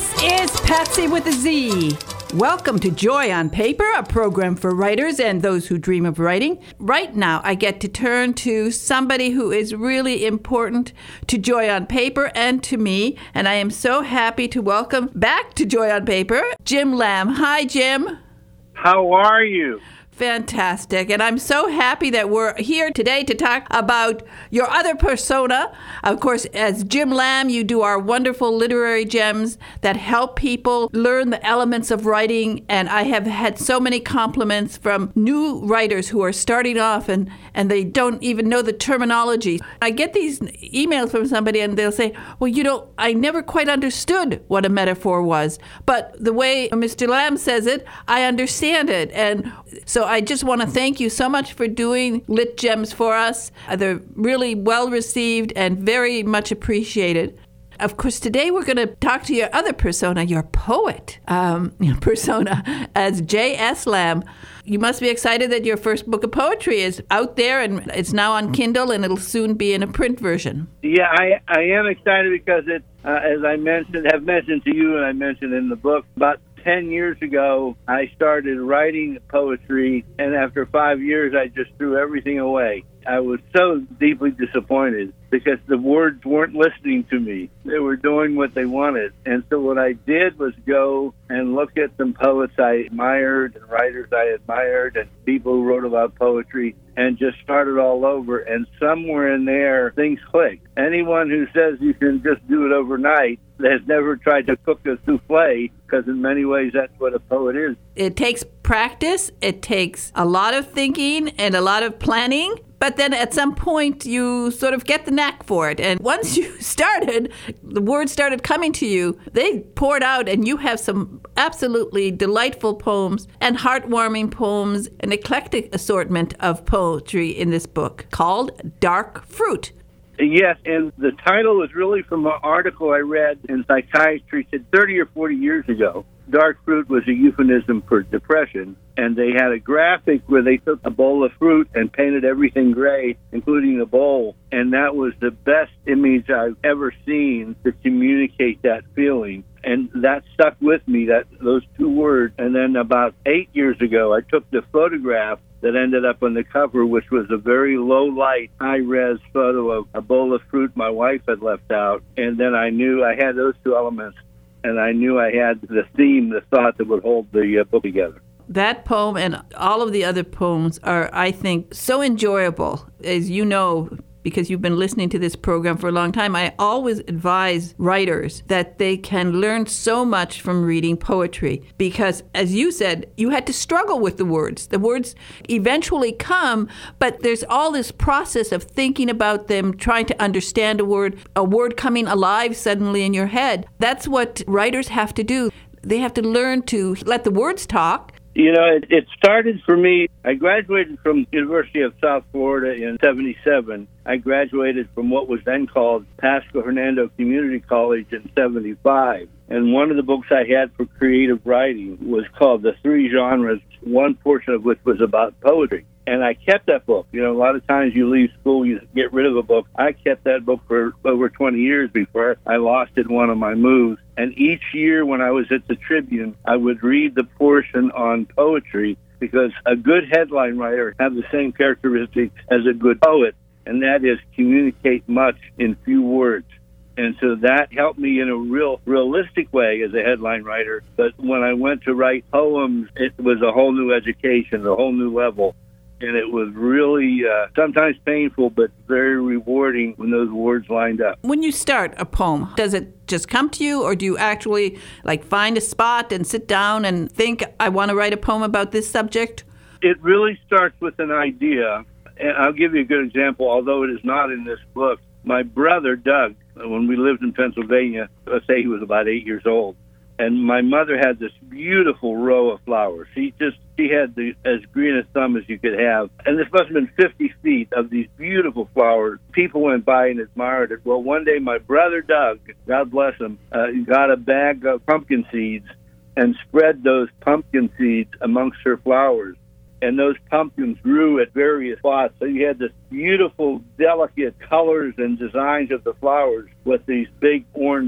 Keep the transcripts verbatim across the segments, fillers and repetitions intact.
This is Patsy with a Z. Welcome to Joy on Paper, a program for writers and those who dream of writing. Right now, I get to turn to somebody who is really important to Joy on Paper and to me, and I am so happy to welcome back to Joy on Paper, Jim Lamb. Hi, Jim. How are you? Fantastic. And I'm so happy that we're here today to talk about your other persona. Of course, as Jim Lamb, you do our wonderful literary gems that help people learn the elements of writing. And I have had so many compliments from new writers who are starting off and, and they don't even know the terminology. I get these emails from somebody and they'll say, well, you know, I never quite understood what a metaphor was. But the way Mister Lamb says it, I understand it. And so I just want to thank you so much for doing Lit Gems for us. They're really well received and very much appreciated. Of course, today we're going to talk to your other persona, your poet um, persona, as J S. Lamb. You must be excited that your first book of poetry is out there and it's now on Kindle and it'll soon be in a print version. Yeah, I, I am excited because it, uh, as I mentioned, have mentioned to you and I mentioned in the book, about ten years ago, I started writing poetry, and after five years, I just threw everything away. I was so deeply disappointed because the words weren't listening to me. They were doing what they wanted. And so what I did was go and look at some poets I admired and writers I admired and people who wrote about poetry and just started all over. And somewhere in there, things clicked. Anyone who says you can just do it overnight has never tried to cook a souffle, because in many ways that's what a poet is. It takes practice, it takes a lot of thinking and a lot of planning, but then at some point you sort of get the knack for it. And once you started, the words started coming to you, they poured out, and you have some absolutely delightful poems and heartwarming poems, an eclectic assortment of poetry in this book called Dark Fruit. Yes, and the title is really from an article I read in Psychiatry said thirty or forty years ago. Dark fruit was a euphemism for depression, and they had a graphic where they took a bowl of fruit and painted everything gray, including the bowl, and that was the best image I've ever seen to communicate that feeling. And that stuck with me, that those two words. And then about eight years ago, I took the photograph that ended up on the cover, which was a very low-light, high-res photo of a bowl of fruit my wife had left out. And then I knew I had those two elements, and I knew I had the theme, the thought that would hold the uh, book together. That poem and all of the other poems are, I think, so enjoyable. As you know, because you've been listening to this program for a long time, I always advise writers that they can learn so much from reading poetry. Because, as you said, you had to struggle with the words. The words eventually come, but there's all this process of thinking about them, trying to understand a word, a word coming alive suddenly in your head. That's what writers have to do. They have to learn to let the words talk. You know, it, it started for me. I graduated from University of South Florida in seventy-seven. I graduated from what was then called Pasco Hernando Community College in seventy-five. And one of the books I had for creative writing was called The Three Genres, one portion of which was about poetry. And I kept that book. You know, a lot of times you leave school, you get rid of a book. I kept that book for over twenty years before I lost it one of my moves. And each year when I was at the Tribune, I would read the portion on poetry, because a good headline writer has the same characteristics as a good poet, and that is communicate much in few words. And so that helped me in a real realistic way as a headline writer. But when I went to write poems, it was a whole new education, a whole new level. And it was really uh, sometimes painful, but very rewarding when those words lined up. When you start a poem, does it just come to you, or do you actually like find a spot and sit down and think, I want to write a poem about this subject? It really starts with an idea. And I'll give you a good example, although it is not in this book. My brother, Doug, when we lived in Pennsylvania, let's say he was about eight years old, and my mother had this beautiful row of flowers. She just, she had the as green a thumb as you could have. And this must have been fifty feet of these beautiful flowers. People went by and admired it. Well, one day my brother Doug, God bless him, uh, got a bag of pumpkin seeds and spread those pumpkin seeds amongst her flowers. And those pumpkins grew at various spots. So you had this beautiful, delicate colors and designs of the flowers with these big orange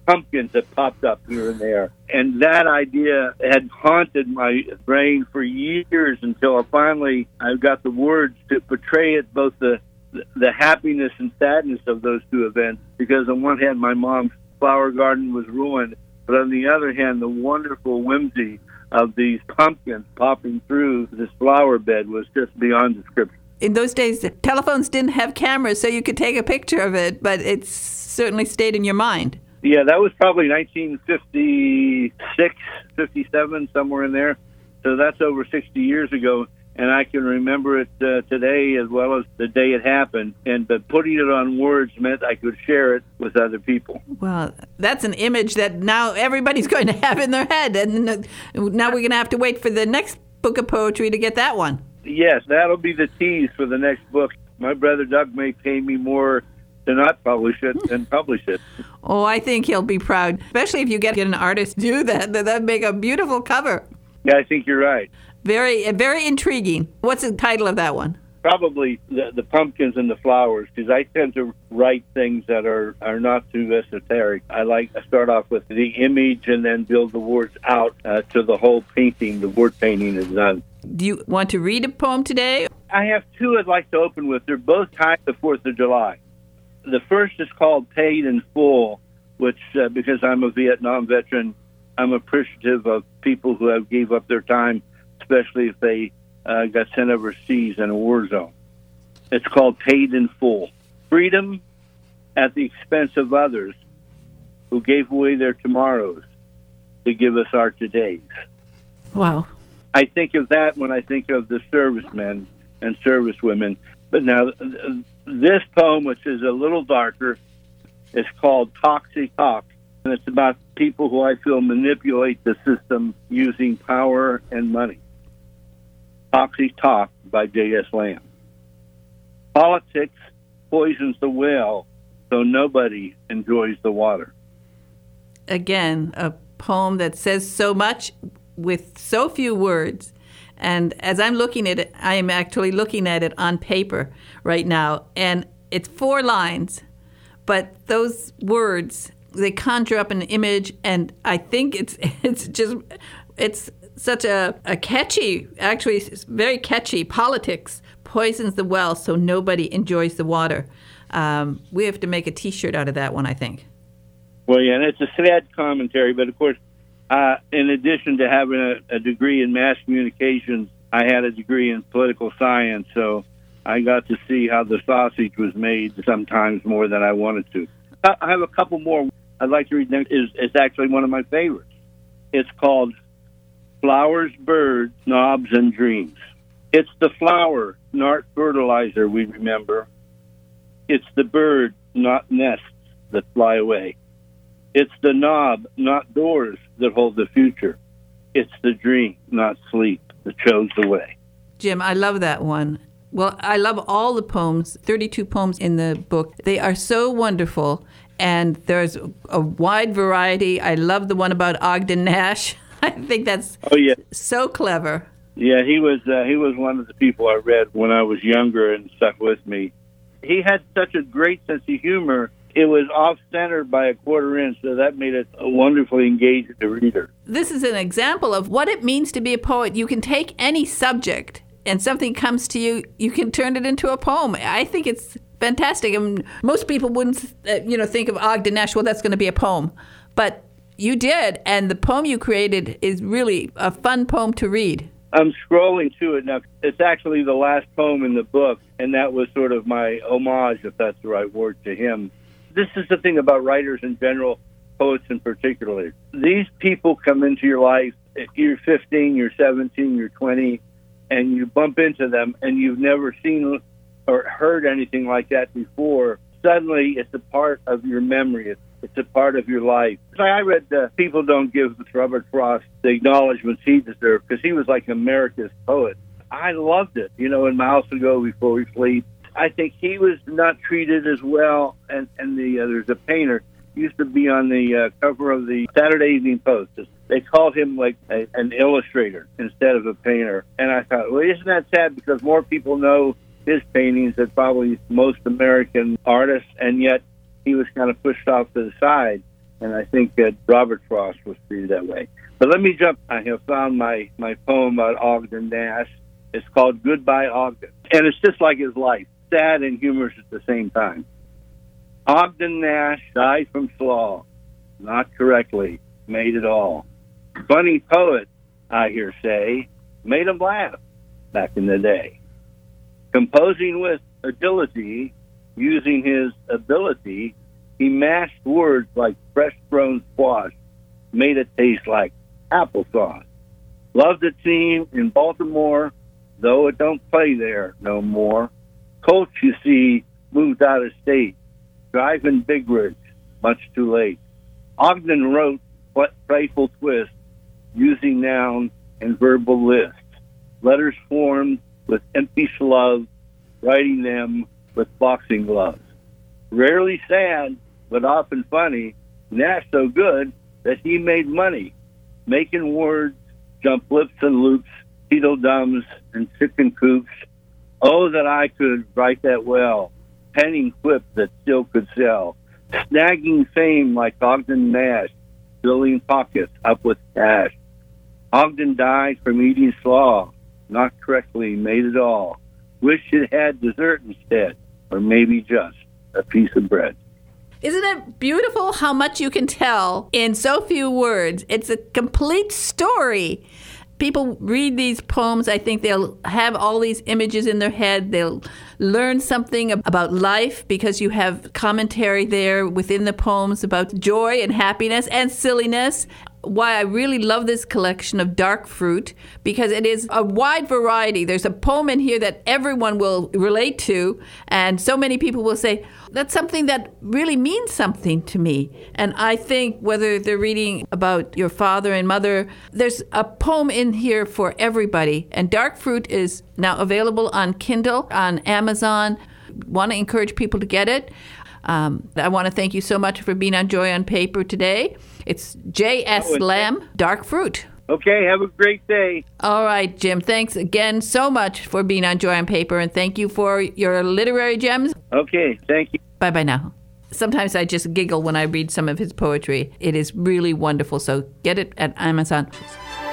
pumpkins that popped up here and there. And that idea had haunted my brain for years until I finally I got the words to portray it, both the the happiness and sadness of those two events. Because on one hand, my mom's flower garden was ruined, but on the other hand, the wonderful whimsy of these pumpkins popping through this flower bed was just beyond description. In those days, telephones didn't have cameras, so you could take a picture of it, but it certainly stayed in your mind. Yeah, that was probably nineteen fifty-six, fifty-seven, somewhere in there. So that's over sixty years ago, and I can remember it uh, today as well as the day it happened. And but putting it on words meant I could share it with other people. Well, that's an image that now everybody's going to have in their head, and now we're going to have to wait for the next book of poetry to get that one. Yes, that'll be the tease for the next book. My brother Doug may pay me more to not publish it than publish it. Oh, I think he'll be proud, especially if you get, get an artist to do that. That'd make a beautiful cover. Yeah, I think you're right. Very, very intriguing. What's the title of that one? Probably the, the pumpkins and the flowers, because I tend to write things that are, are not too esoteric. I like to start off with the image and then build the words out uh, to the whole painting. The word painting is done. Do you want to read a poem today? I have two I'd like to open with. They're both tied to the fourth of July. The first is called Paid in Full, which, uh, because I'm a Vietnam veteran, I'm appreciative of people who have gave up their time, especially if they uh, got sent overseas in a war zone. It's called Paid in Full. Freedom at the expense of others who gave away their tomorrows to give us our todays. Wow. I think of that when I think of the servicemen and servicewomen. But now, this poem, which is a little darker, is called Toxic Talk, and it's about people who I feel manipulate the system using power and money. Toxic Talk by J S Lamb. Politics poisons the well, so nobody enjoys the water. Again, a poem that says so much with so few words. And as I'm looking at it, I am actually looking at it on paper right now. And it's four lines, but those words, they conjure up an image. And I think it's it's just, it's such a, a catchy, actually it's very catchy. Politics poisons the well, so nobody enjoys the water. Um, we have to make a T-shirt out of that one, I think. Well, yeah, and it's a sad commentary, but of course, Uh, in addition to having a, a degree in mass communications, I had a degree in political science, so I got to see how the sausage was made sometimes more than I wanted to. I have a couple more I'd like to read next. It's, it's actually one of my favorites. It's called Flowers, Birds, Knobs, and Dreams. It's the flower, not fertilizer, we remember. It's the bird, not nests, that fly away. It's the knob, not doors, that hold the future. It's the dream, not sleep, that shows the way. Jim, I love that one. Well, I love all the poems, thirty-two poems in the book. They are so wonderful, and there's a wide variety. I love the one about Ogden Nash. I think that's oh, yeah. so clever. Yeah, he was uh, he was one of the people I read when I was younger and stuck with me. He had such a great sense of humor. It was off-center by a quarter inch, so that made it wonderfully engaging to reader. This is an example of what it means to be a poet. You can take any subject, and something comes to you, you can turn it into a poem. I think it's fantastic. I mean, most people wouldn't, uh, you know, think of Ogden Nash, well, that's going to be a poem. But you did, and the poem you created is really a fun poem to read. I'm scrolling to it now. It's actually the last poem in the book, and that was sort of my homage, if that's the right word, to him. This is the thing about writers in general, poets in particular. These people come into your life, you're fifteen, you're seventeen, you're twenty, and you bump into them, and you've never seen or heard anything like that before. Suddenly, it's a part of your memory. It's, it's a part of your life. I read uh, People Don't Give Robert Frost the acknowledgments he deserved, because he was like America's poet. I loved it. You know, in Miles to Go Before We Sleep, I think he was not treated as well, and, and the uh, there's a painter, he used to be on the uh, cover of the Saturday Evening Post. They called him like a, an illustrator instead of a painter. And I thought, well, isn't that sad, because more people know his paintings than probably most American artists, and yet he was kind of pushed off to the side. and I think that Robert Frost was treated that way. But let me jump. I have found my, my poem about Ogden Nash. It's called Goodbye, Ogden. And it's just like his life, sad and humorous at the same time. Ogden Nash died from slaw, not correctly, made it all. Funny poet, I hear say, made him laugh back in the day. Composing with agility, using his ability, he mashed words like fresh-grown squash, made it taste like applesauce. Loved the team in Baltimore, though it don't play there no more. Colts, you see, moved out of state, driving big rigs, much too late. Ogden wrote playful twist, using noun and verbal lists. Letters formed with empty love, writing them with boxing gloves. Rarely sad, but often funny, Nash so good that he made money, making words jump lips and loops, Tweedledums and chicken coops. Oh, that I could write that well, penning quip that still could sell, snagging fame like Ogden Nash, filling pockets up with cash. Ogden died from eating slaw, not correctly made it all. Wish it had dessert instead, or maybe just a piece of bread. Isn't it beautiful how much you can tell in so few words? It's a complete story. People read these poems, I think they'll have all these images in their head. They'll learn something about life because you have commentary there within the poems about joy and happiness and silliness. Why I really love this collection of Dark Fruit, because it is a wide variety. There's a poem in here that everyone will relate to, and so many people will say, that's something that really means something to me. And I think whether they're reading about your father and mother, there's a poem in here for everybody. And Dark Fruit is now available on Kindle, on Amazon. Want to encourage people to get it. Um, I want to thank you so much for being on Joy on Paper today. It's J S. Oh, Lamb, Dark Fruit. Okay, have a great day. All right, Jim. Thanks again so much for being on Joy on Paper, and thank you for your literary gems. Okay, thank you. Bye-bye now. Sometimes I just giggle when I read some of his poetry. It is really wonderful, so get it at Amazon.